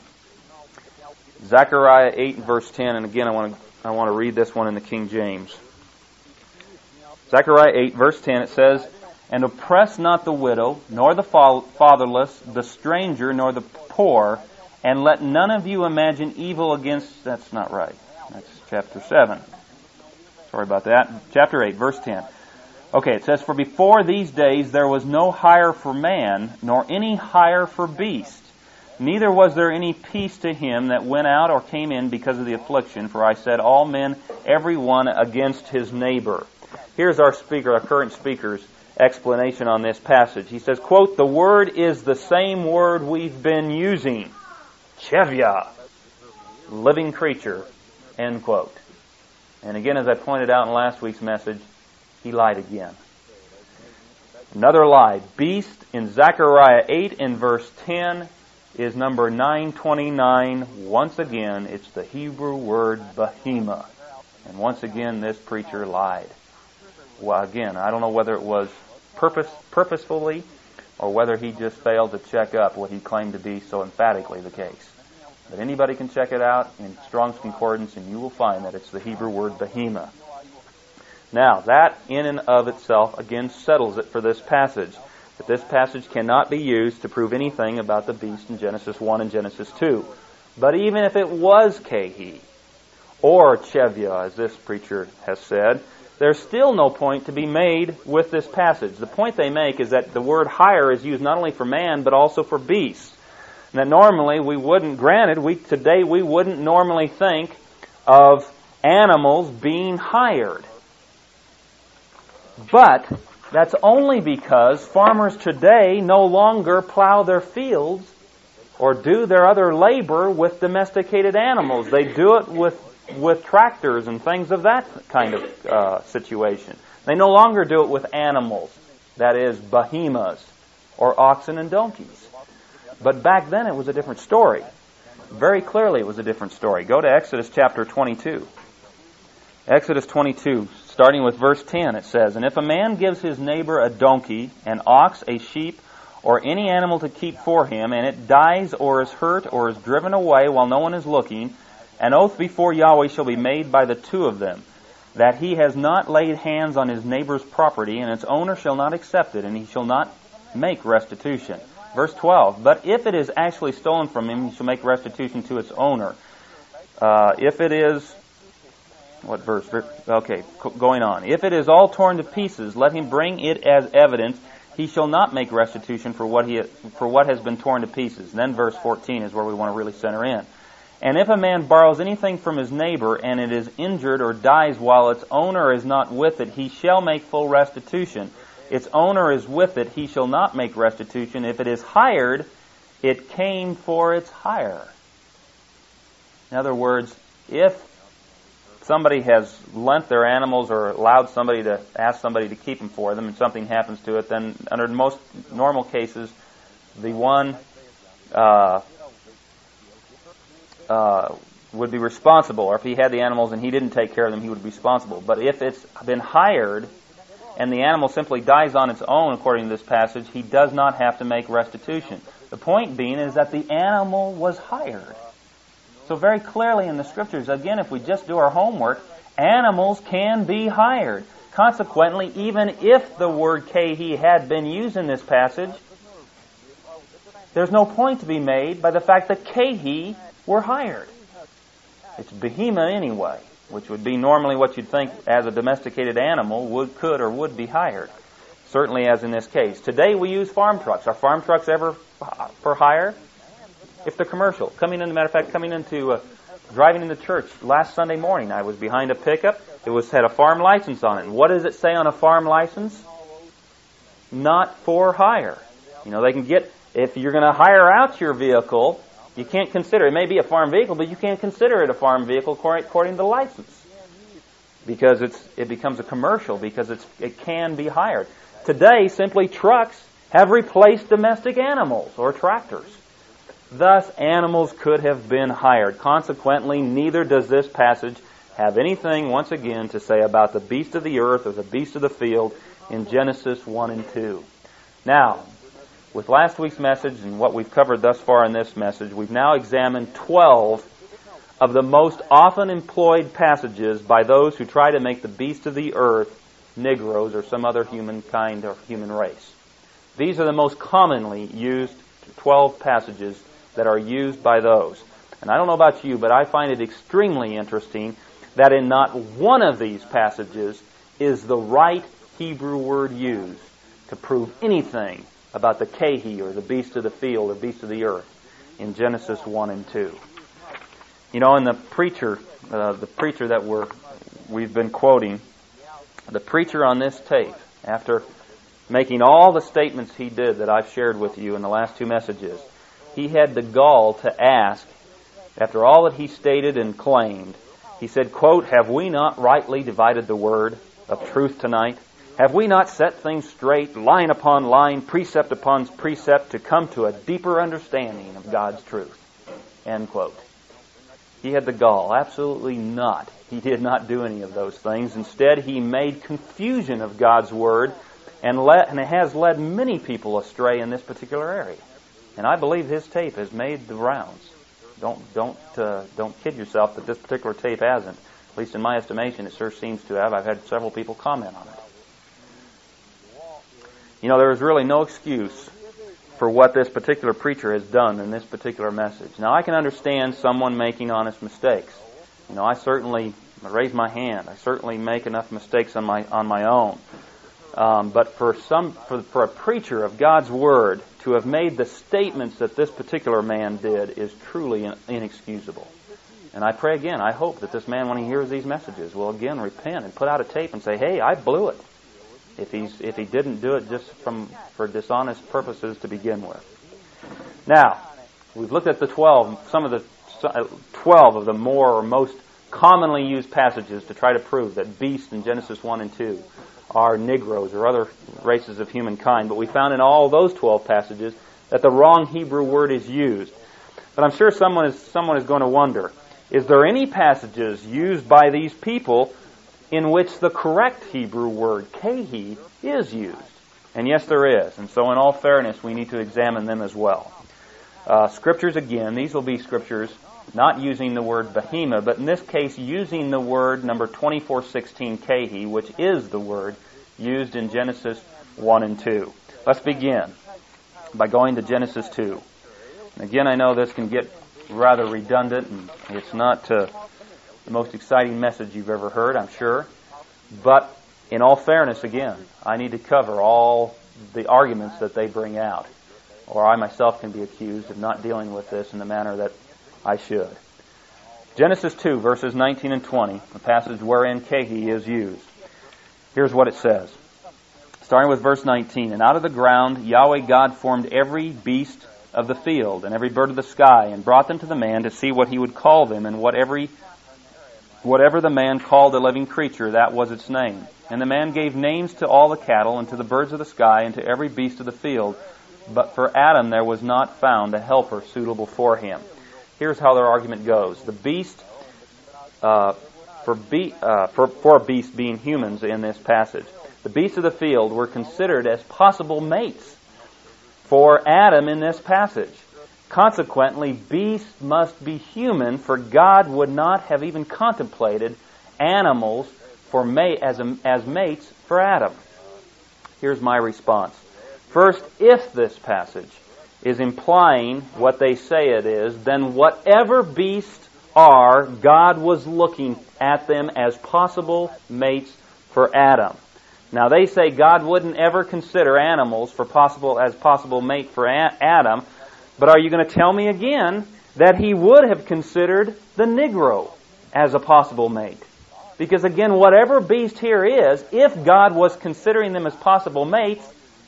Zechariah eight and verse ten, and again I want to I want to read this one in the King James. Zechariah eight, verse ten, it says, "And oppress not the widow, nor the fatherless, the stranger, nor the poor, and let none of you imagine evil against..." That's not right. That's chapter seven. Sorry about that. Chapter eight, verse ten. Okay, it says, "For before these days there was no hire for man, nor any hire for beast. Neither was there any peace to him that went out or came in because of the affliction. For I said, all men, every one against his neighbor." Here's our speaker, our current speaker's explanation on this passage. He says, quote, "The word is the same word we've been using. Chevia, living creature," end quote. And again, as I pointed out in last week's message, he lied again. Another lie. Beast in Zechariah eight and verse ten is number nine twenty-nine. Once again, it's the Hebrew word behemoth. And once again, this preacher lied. Well, again, I don't know whether it was purpose, purposefully or whether he just failed to check up what he claimed to be so emphatically the case. But anybody can check it out in Strong's Concordance, and you will find that it's the Hebrew word behemoth. Now, that in and of itself, again, settles it for this passage. That this passage cannot be used to prove anything about the beast in Genesis one and Genesis two. But even if it was Kehi, or Chevia, as this preacher has said, there's still no point to be made with this passage. The point they make is that the word hire is used not only for man, but also for beasts. And that normally we wouldn't, granted, we today we wouldn't normally think of animals being hired. But that's only because farmers today no longer plow their fields or do their other labor with domesticated animals. They do it with, with tractors and things of that kind of uh, situation. They no longer do it with animals, that is, behemoths or oxen and donkeys. But back then it was a different story. Very clearly it was a different story. Go to Exodus chapter twenty-two. Exodus twenty-two, starting with verse ten, it says, "And if a man gives his neighbor a donkey, an ox, a sheep, or any animal to keep for him, and it dies or is hurt or is driven away while no one is looking, an oath before Yahweh shall be made by the two of them, that he has not laid hands on his neighbor's property, and its owner shall not accept it, and he shall not make restitution." Verse twelve, "But if it is actually stolen from him, he shall make restitution to its owner. Uh, if it is..." What verse? Okay, going on. "If it is all torn to pieces, let him bring it as evidence. He shall not make restitution for what he for what has been torn to pieces." And then verse fourteen is where we want to really center in. "And if a man borrows anything from his neighbor, and it is injured or dies while its owner is not with it, he shall make full restitution. Its owner is with it, he shall not make restitution. If it is hired, it came for its hire." In other words, if somebody has lent their animals or allowed somebody to ask somebody to keep them for them and something happens to it, then under most normal cases, the one uh, uh, would be responsible. Or if he had the animals and he didn't take care of them, he would be responsible. But if it's been hired and the animal simply dies on its own, according to this passage, he does not have to make restitution. The point being is that the animal was hired. So very clearly in the Scriptures, again, if we just do our homework, animals can be hired. Consequently, even if the word kehi had been used in this passage, there's no point to be made by the fact that kehi were hired. It's behemoth anyway, which would be normally what you'd think as a domesticated animal would, could, or would be hired. Certainly as in this case. Today we use farm trucks. Are farm trucks ever for hire? If they're commercial. Coming in, as a matter of fact, coming into, uh, driving into church last Sunday morning, I was behind a pickup. It was had a farm license on it. And what does it say on a farm license? Not for hire. You know, they can get, if you're going to hire out your vehicle, you can't consider, it may be a farm vehicle, but you can't consider it a farm vehicle according to the license. Because it's, it becomes a commercial, because it's, it can be hired. Today, simply trucks have replaced domestic animals or tractors. Thus, animals could have been hired. Consequently, neither does this passage have anything, once again, to say about the beast of the earth or the beast of the field in Genesis one and two. Now, with last week's message and what we've covered thus far in this message, we've now examined twelve of the most often employed passages by those who try to make the beast of the earth Negroes or some other humankind or human race. These are the most commonly used twelve passages that are used by those. And I don't know about you, but I find it extremely interesting that in not one of these passages is the right Hebrew word used to prove anything about the Kehi, or the beast of the field, or beast of the earth, in Genesis one and two. You know, in the preacher, uh, the preacher that we're, we've been quoting, the preacher on this tape, after making all the statements he did that I've shared with you in the last two messages, he had the gall to ask, after all that he stated and claimed, he said, quote, "Have we not rightly divided the word of truth tonight? Have we not set things straight, line upon line, precept upon precept, to come to a deeper understanding of God's truth?" End quote. He had the gall. Absolutely not. He did not do any of those things. Instead, he made confusion of God's Word and, let, and has led many people astray in this particular area. And I believe his tape has made the rounds. Don't don't uh, don't kid yourself that this particular tape hasn't. At least in my estimation, it sure seems to have. I've had several people comment on it. You know, there is really no excuse for what this particular preacher has done in this particular message. Now, I can understand someone making honest mistakes. You know, I certainly I raise my hand. I certainly make enough mistakes on my on my own. Um, but for some, for, for a preacher of God's Word to have made the statements that this particular man did is truly inexcusable. And I pray again, I hope that this man, when he hears these messages, will again repent and put out a tape and say, "Hey, I blew it." If he's if he didn't do it just from for dishonest purposes to begin with. Now, we've looked at the twelve, some of the twelve of the more or most commonly used passages to try to prove that beasts in Genesis one and two are Negroes or other races of humankind. But we found in all those twelve passages that the wrong Hebrew word is used. But I'm sure someone is someone is going to wonder, is there any passages used by these people in which the correct Hebrew word, kehi, is used? And yes, there is. And so in all fairness, we need to examine them as well. Uh, scriptures, again, these will be scriptures not using the word behema, but in this case using the word number twenty-four sixteen kehi, which is the word used in Genesis one and two. Let's begin by going to Genesis two. And again, I know this can get rather redundant, and it's not uh, the most exciting message you've ever heard, I'm sure. But in all fairness, again, I need to cover all the arguments that they bring out, or I myself can be accused of not dealing with this in the manner that I should. Genesis two, verses nineteen and twenty, the passage wherein kehi is used. Here's what it says. Starting with verse nineteen, "And out of the ground Yahweh God formed every beast of the field and every bird of the sky, and brought them to the man to see what he would call them, and what every Whatever the man called a living creature, that was its name. And the man gave names to all the cattle, and to the birds of the sky, and to every beast of the field. But for Adam there was not found a helper suitable for him." Here's how their argument goes. The beast, uh, for, be, uh, for, for beast being humans in this passage, the beasts of the field were considered as possible mates for Adam in this passage. Consequently, beasts must be human, for God would not have even contemplated animals for mate, as, a, as mates for Adam. Here's my response. First, if this passage is implying what they say it is, then whatever beasts are, God was looking at them as possible mates for Adam. Now, they say God wouldn't ever consider animals for possible as possible mate for a- Adam, but are you going to tell me again that he would have considered the Negro as a possible mate? Because again, whatever beast here is, if God was considering them as possible mates,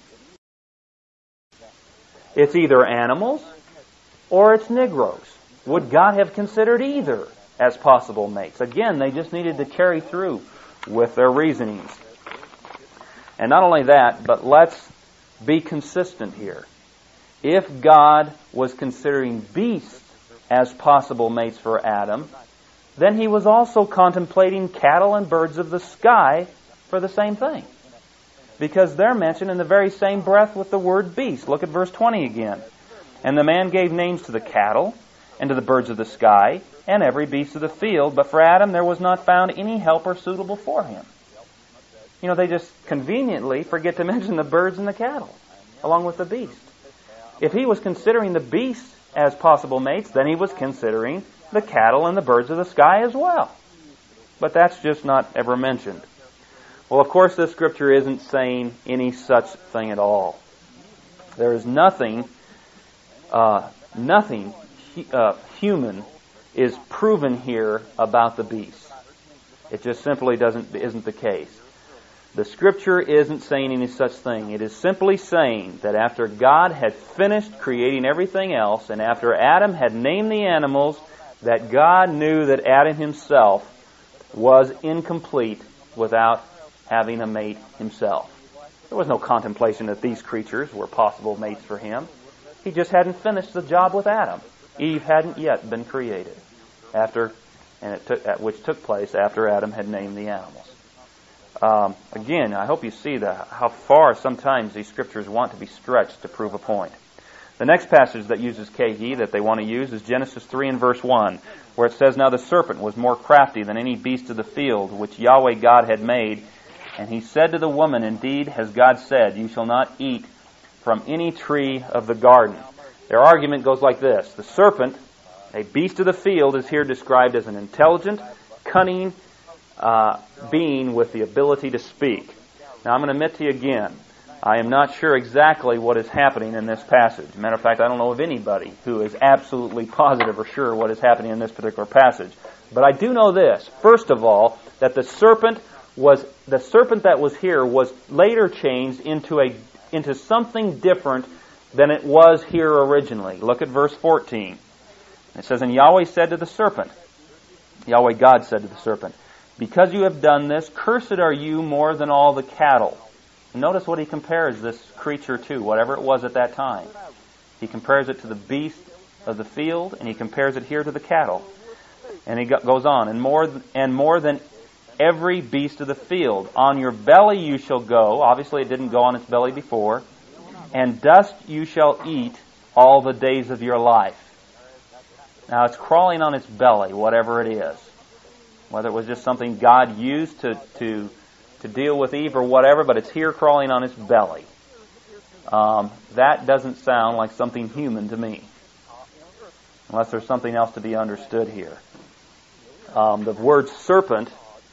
it's either animals or it's Negroes. Would God have considered either as possible mates? Again, they just needed to carry through with their reasonings. And not only that, but let's be consistent here. If God was considering beasts as possible mates for Adam, then he was also contemplating cattle and birds of the sky for the same thing. Because they're mentioned in the very same breath with the word beast. Look at verse twenty again. And the man gave names to the cattle, and to the birds of the sky, and every beast of the field. But for Adam there was not found any helper suitable for him. You know, they just conveniently forget to mention the birds and the cattle, along with the beast. If he was considering the beasts as possible mates, then he was considering the cattle and the birds of the sky as well. But that's just not ever mentioned. Well, of course, this scripture isn't saying any such thing at all. There is nothing, uh, nothing uh, human is proven here about the beast. It just simply doesn't isn't the case. The scripture isn't saying any such thing. It is simply saying that after God had finished creating everything else, and after Adam had named the animals, that God knew that Adam himself was incomplete without having a mate himself. There was no contemplation that these creatures were possible mates for him. He just hadn't finished the job with Adam. Eve hadn't yet been created, after, and it took, which took place after Adam had named the animals. Um, again, I hope you see the, how far sometimes these scriptures want to be stretched to prove a point. The next passage that uses kehi that they want to use is Genesis three and verse one, where it says, Now the serpent was more crafty than any beast of the field which Yahweh God had made. And he said to the woman, Indeed, has God said, You shall not eat from any tree of the garden. Their argument goes like this. The serpent, a beast of the field, is here described as an intelligent, cunning uh, being with the ability to speak. Now I'm going to admit to you again, I am not sure exactly what is happening in this passage. Matter of fact, I don't know of anybody who is absolutely positive or sure what is happening in this particular passage. But I do know this. First of all, that the serpent was the serpent that was here was later changed into a into something different than it was here originally. Look at verse fourteen. It says, And Yahweh said to the serpent, Yahweh God said to the serpent, Because you have done this, cursed are you more than all the cattle. And notice what he compares this creature to, whatever it was at that time. He compares it to the beast of the field, and he compares it here to the cattle. And he goes on, and more and more than every beast of the field. On your belly you shall go. Obviously it didn't go on its belly before. And dust you shall eat all the days of your life. Now it's crawling on its belly, whatever it is. Whether it was just something God used to, to, to deal with Eve or whatever, but it's here crawling on its belly. Um, that doesn't sound like something human to me. Unless there's something else to be understood here. Um, the word serpent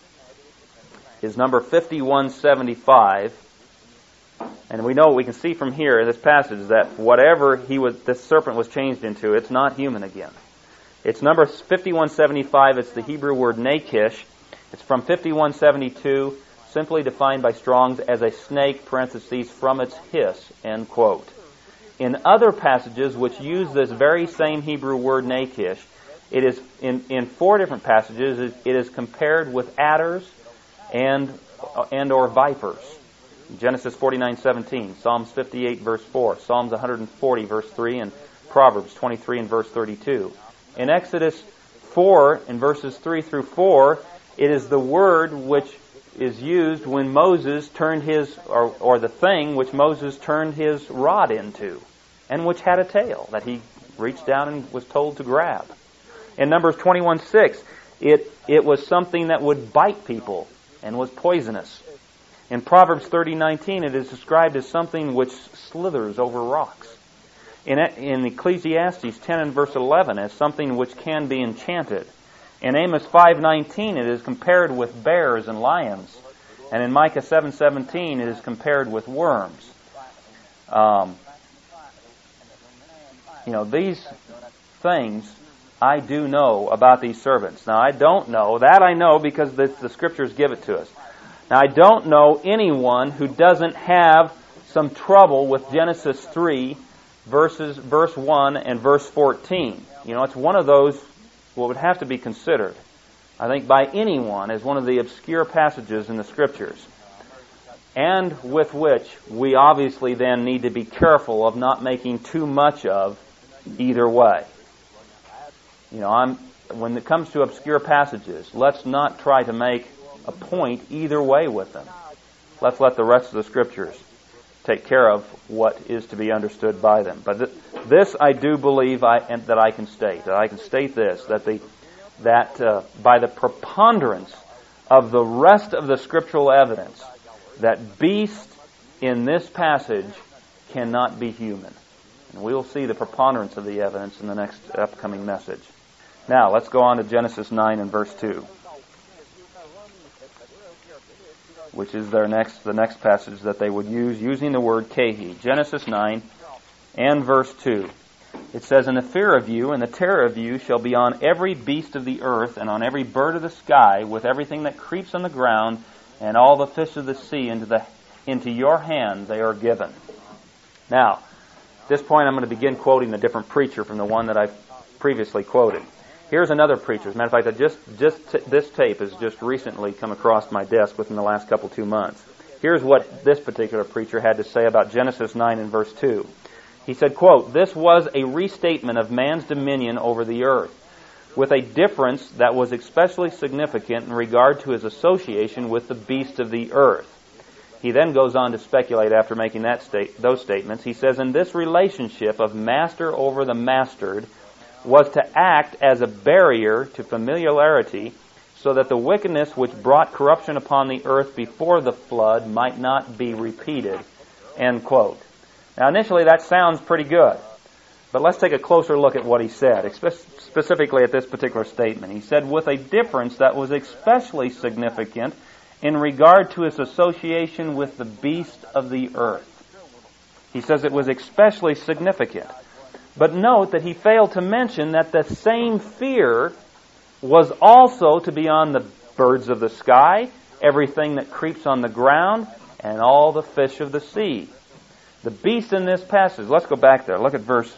is number fifty-one seventy-five, and we know, we can see from here in this passage that whatever he was, this serpent was changed into, it's not human again. It's number fifty-one seventy-five. It's the Hebrew word nakish. It's from fifty-one seventy-two, simply defined by Strong's as a snake, parentheses, from its hiss, end quote. In other passages which use this very same Hebrew word nakish, it is in, in four different passages. It is compared with adders and and or vipers. Genesis forty-nine seventeen, Psalms fifty-eight verse four, Psalms one forty verse three, and Proverbs twenty-three and verse thirty-two. In Exodus four, in verses three through four, it is the word which is used when Moses turned his, or, or the thing which Moses turned his rod into, and which had a tail that he reached down and was told to grab. In Numbers twenty-one six, it, it was something that would bite people and was poisonous. In Proverbs thirty nineteen, it is described as something which slithers over rocks. In, in Ecclesiastes ten and verse eleven, as something which can be enchanted. In Amos five nineteen, it is compared with bears and lions. And in Micah seven seventeen, it is compared with worms. Um, you know, these things I do know about these servants. Now, I don't know. That I know because the, the Scriptures give it to us. Now, I don't know anyone who doesn't have some trouble with Genesis three, verses, verse one and verse fourteen. You know, it's one of those what would have to be considered, I think, by anyone as one of the obscure passages in the Scriptures, and with which we obviously then need to be careful of not making too much of either way. You know, I'm when it comes to obscure passages, let's not try to make a point either way with them. Let's let the rest of the Scriptures take care of what is to be understood by them. But th- this I do believe I, and that I can state. That I can state this, that the that uh, by the preponderance of the rest of the scriptural evidence, that beast in this passage cannot be human. And we will see the preponderance of the evidence in the next upcoming message. Now, let's go on to Genesis nine and verse two, which is their next the next passage that they would use, using the word kehi. Genesis nine and verse two. It says, "And the fear of you and the terror of you shall be on every beast of the earth, and on every bird of the sky, with everything that creeps on the ground, and all the fish of the sea. Into the into your hand they are given." Now, at this point I'm going to begin quoting a different preacher from the one that I've previously quoted. Here's another preacher. As a matter of fact, I just, just t- this tape has just recently come across my desk within the last couple, two months. Here's what this particular preacher had to say about Genesis nine and verse two. He said, quote, "This was a restatement of man's dominion over the earth, with a difference that was especially significant in regard to his association with the beast of the earth." He then goes on to speculate after making that state, those statements. He says, "In this relationship of master over the mastered was to act as a barrier to familiarity, so that the wickedness which brought corruption upon the earth before the flood might not be repeated." End quote. Now, initially that sounds pretty good, but let's take a closer look at what he said, specifically at this particular statement. He said, "With a difference that was especially significant in regard to his association with the beast of the earth." He says it was especially significant. But note that he failed to mention that the same fear was also to be on the birds of the sky, everything that creeps on the ground, and all the fish of the sea. The beast in this passage, let's go back there. Look at verse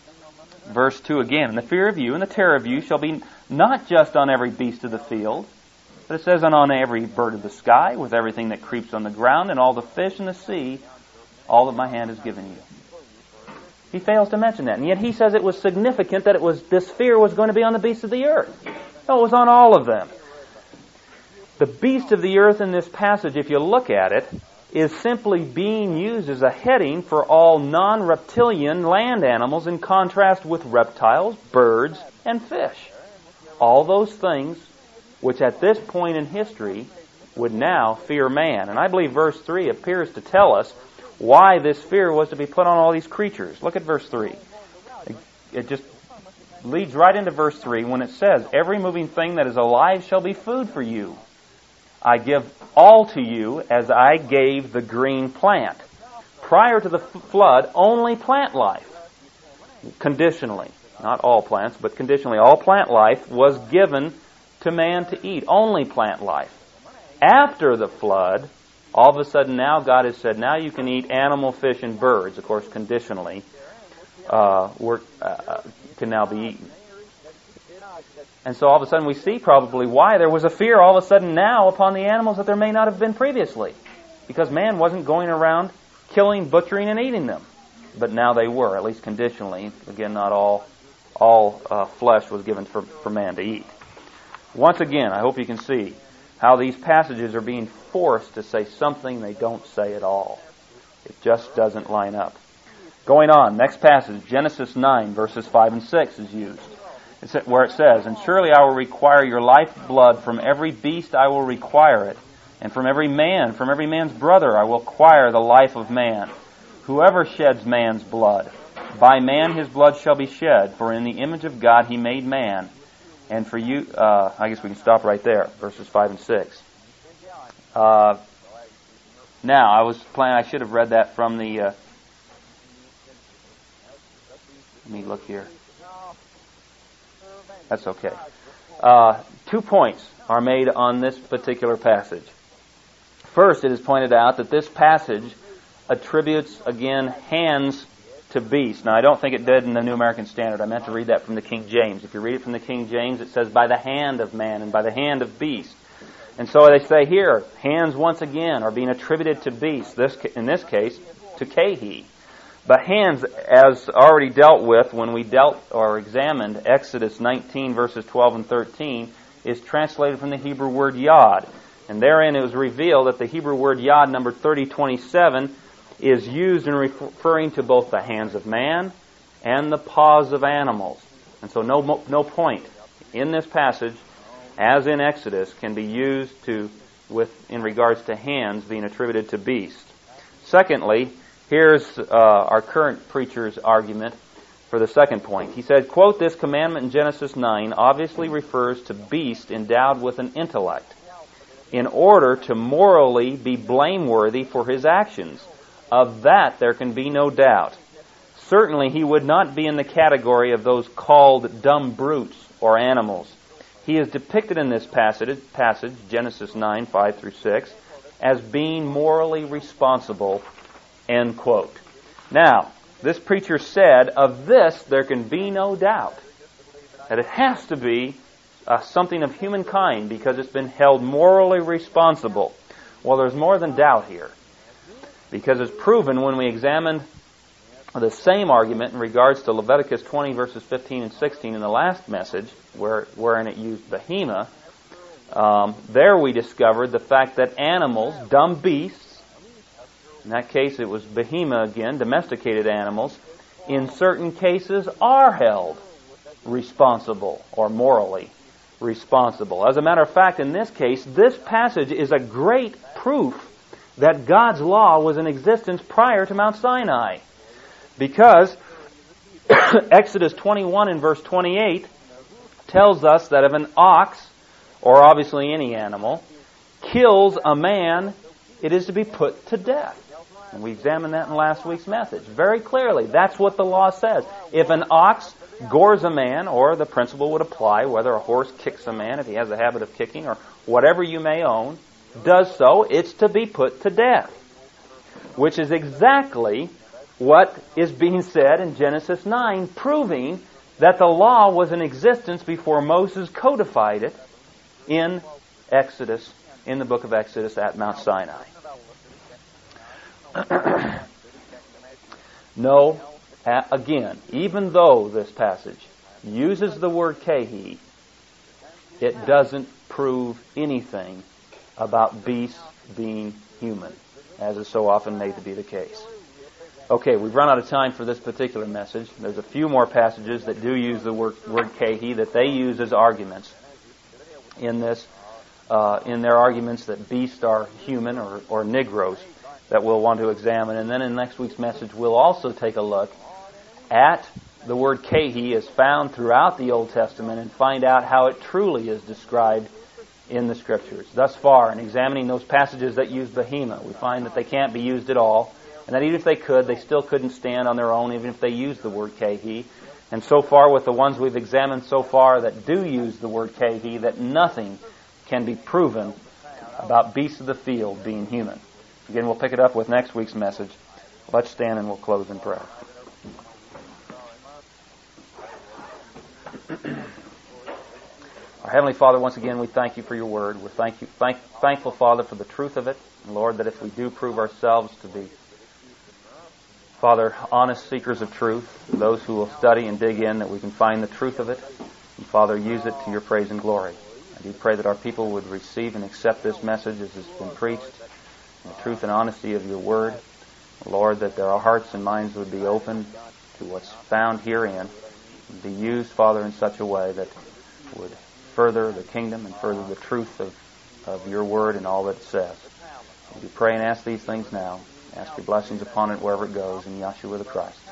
verse two again. "And the fear of you and the terror of you shall be not just on every beast of the field," but it says, "and on every bird of the sky, with everything that creeps on the ground, and all the fish in the sea, all that my hand has given you." He fails to mention that. And yet he says it was significant that it was this fear was going to be on the beasts of the earth. No, it was on all of them. The beast of the earth in this passage, if you look at it, is simply being used as a heading for all non-reptilian land animals, in contrast with reptiles, birds, and fish. All those things which at this point in history would now fear man. And I believe verse three appears to tell us why this fear was to be put on all these creatures. Look at verse three. It just leads right into verse three when it says, "Every moving thing that is alive shall be food for you. I give all to you as I gave the green plant." Prior to the flood, only plant life, conditionally, not all plants, but conditionally, all plant life was given to man to eat. Only plant life. After the flood, all of a sudden now God has said, now you can eat animal, fish, and birds, of course, conditionally, uh, work, uh, can now be eaten. And so all of a sudden we see probably why there was a fear all of a sudden now upon the animals that there may not have been previously. Because man wasn't going around killing, butchering, and eating them. But now they were, at least conditionally. Again, not all all uh, flesh was given for, for man to eat. Once again, I hope you can see how these passages are being forced to say something they don't say at all. It just doesn't line up. Going on, next passage, Genesis nine, verses five and six is used. It's where it says, "And surely I will require your lifeblood from every beast I will require it, and from every man, from every man's brother I will require the life of man. Whoever sheds man's blood, by man his blood shall be shed, for in the image of God he made man. And for you," uh, I guess we can stop right there, verses five and six. Uh, now, I was planning, I should have read that from the, uh, let me look here. That's okay. Uh, two points are made on this particular passage. First, it is pointed out that this passage attributes, again, hands to beasts. Now, I don't think it did in the New American Standard. I meant to read that from the King James. If you read it from the King James, it says, "by the hand of man and by the hand of beast." And so they say here, hands once again are being attributed to beasts, this, in this case, to Kehi. But hands, as already dealt with when we dealt or examined Exodus nineteen, verses twelve and thirteen, is translated from the Hebrew word yod. And therein it was revealed that the Hebrew word yod, number thirty twenty-seven, is used in referring to both the hands of man and the paws of animals. And so no, no point in this passage, as in Exodus, can be used to with in regards to hands being attributed to beasts. Secondly, here's uh, our current preacher's argument for the second point. He said, quote, this commandment in Genesis nine obviously refers to beast endowed with an intellect, in order to morally be blameworthy for his actions. Of that there can be no doubt. Certainly he would not be in the category of those called dumb brutes or animals. He is depicted in this passage, passage Genesis nine, five through six, as being morally responsible, end quote. Now, this preacher said, of this there can be no doubt, that it has to be uh, something of humankind because it's been held morally responsible. Well, there's more than doubt here, because it's proven when we examined the same argument in regards to Leviticus twenty, verses fifteen and sixteen in the last message, where wherein it used behemoth. Um, there we discovered the fact that animals, dumb beasts, in that case it was behemoth again, domesticated animals, in certain cases are held responsible or morally responsible. As a matter of fact, in this case, this passage is a great proof that God's law was in existence prior to Mount Sinai. Because Exodus twenty-one and verse twenty-eight tells us that if an ox, or obviously any animal, kills a man, it is to be put to death. And we examined that in last week's message. Very clearly, that's what the law says. If an ox gores a man, or the principle would apply, whether a horse kicks a man, if he has a habit of kicking, or whatever you may own, does so, it's to be put to death. Which is exactly what is being said in Genesis nine, proving that the law was in existence before Moses codified it in Exodus, in the book of Exodus at Mount Sinai. No, again, even though this passage uses the word kehi, it doesn't prove anything about beasts being human, as is so often made to be the case. Okay, we've run out of time for this particular message. There's a few more passages that do use the word, word kehi that they use as arguments in this, uh, in their arguments that beasts are human or, or Negroes that we'll want to examine. And then in next week's message, we'll also take a look at the word kehi as found throughout the Old Testament and find out how it truly is described in the Scriptures. Thus far, in examining those passages that use behemoth, we find that they can't be used at all, and that even if they could, they still couldn't stand on their own, even if they used the word kehi. And so far, with the ones we've examined so far that do use the word kehi, that nothing can be proven about beasts of the field being human. Again, we'll pick it up with next week's message. Let's stand and we'll close in prayer. Our Heavenly Father, once again, we thank you for your word. We're thank you, thank, thankful, Father, for the truth of it. And Lord, that if we do prove ourselves to be, Father, honest seekers of truth, those who will study and dig in, that we can find the truth of it. And Father, use it to your praise and glory. I do pray that our people would receive and accept this message as it's been preached, in the truth and honesty of your word. Lord, that their hearts and minds would be open to what's found herein, and be used, Father, in such a way that would further the kingdom and further the truth of, of your word and all that it says. We pray and ask these things now. Ask your blessings upon it wherever it goes, in Yahshua the Christ.